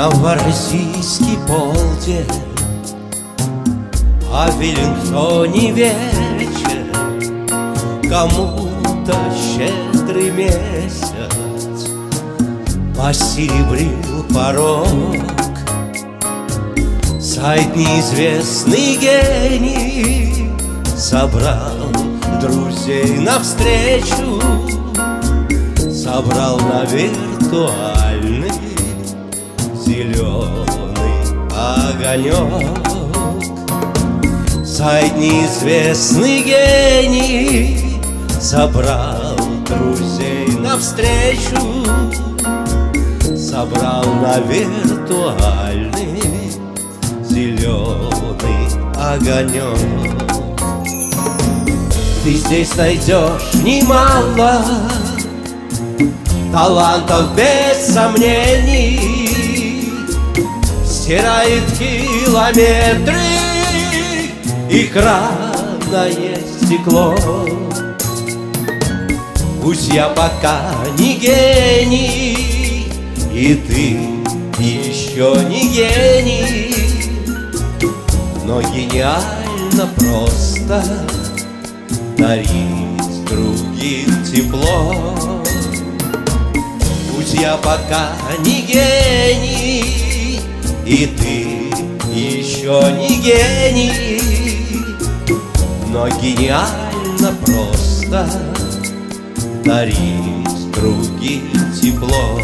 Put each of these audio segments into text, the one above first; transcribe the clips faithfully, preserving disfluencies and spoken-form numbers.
Новороссийский полдень, а в Веллингтоне вечер, кому-то щедрый месяц посеребрил порог. Сайт неизвестный гений собрал друзей навстречу, собрал на виртуальный зеленый огонек. Сайт неизвестный гений собрал друзей навстречу, собрал на виртуальный зеленый огонек. Ты здесь найдешь немало талантов без сомнений, стирает километры экранное стекло. Пусть я пока не гений, и ты еще не гений, но гениально просто дарить другим тепло. Пусть я пока не гений, и ты еще не гений, но гениально просто дарить другим тепло.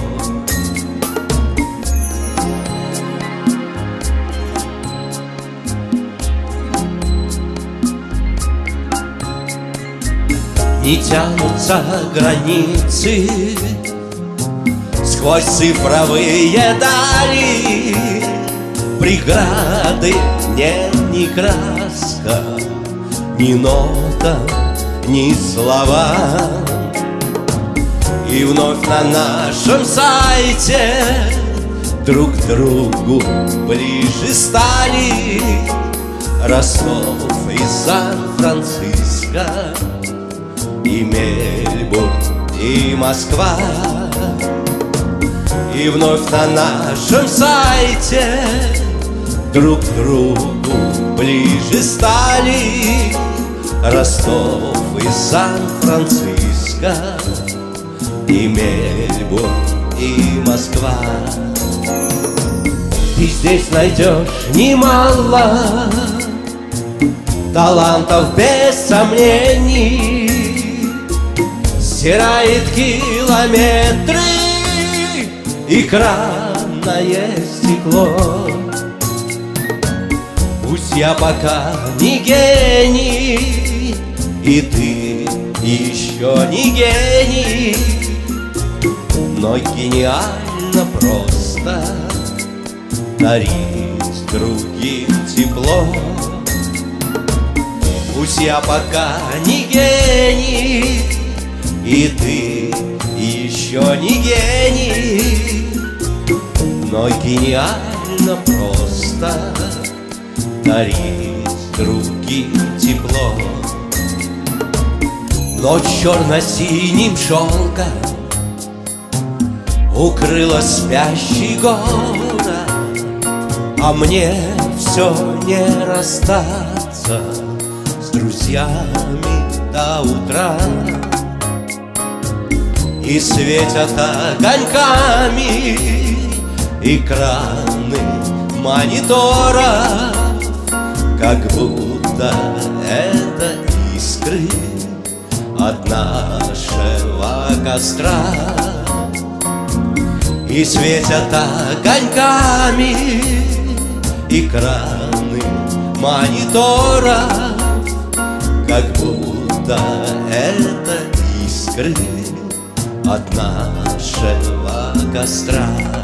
Не тянутся границы сквозь цифровые дали, преграды нет ни краска, ни нота, ни слова. И вновь на нашем сайте друг к другу ближе стали Ростов и Сан-Франциско, и Мельбурн, и Москва. И вновь на нашем сайте друг к другу ближе стали Ростов и Сан-Франциско, и Мельбурн, и Москва. Ты здесь найдешь немало талантов без сомнений, стирает километры экранное стекло. Пусть я пока не гений, и ты еще не гений, но гениально просто дарить другим тепло. Пусть я пока не гений, и ты еще не гений, но гениально просто дарить другим тепло. Ночь черно-синим шелком укрыла спящий город, а мне все не расстаться с друзьями до утра. И светят огоньками экраны мониторов, как будто это искры от нашего костра. И светят огоньками экраны мониторов, как будто это искры от нашего костра.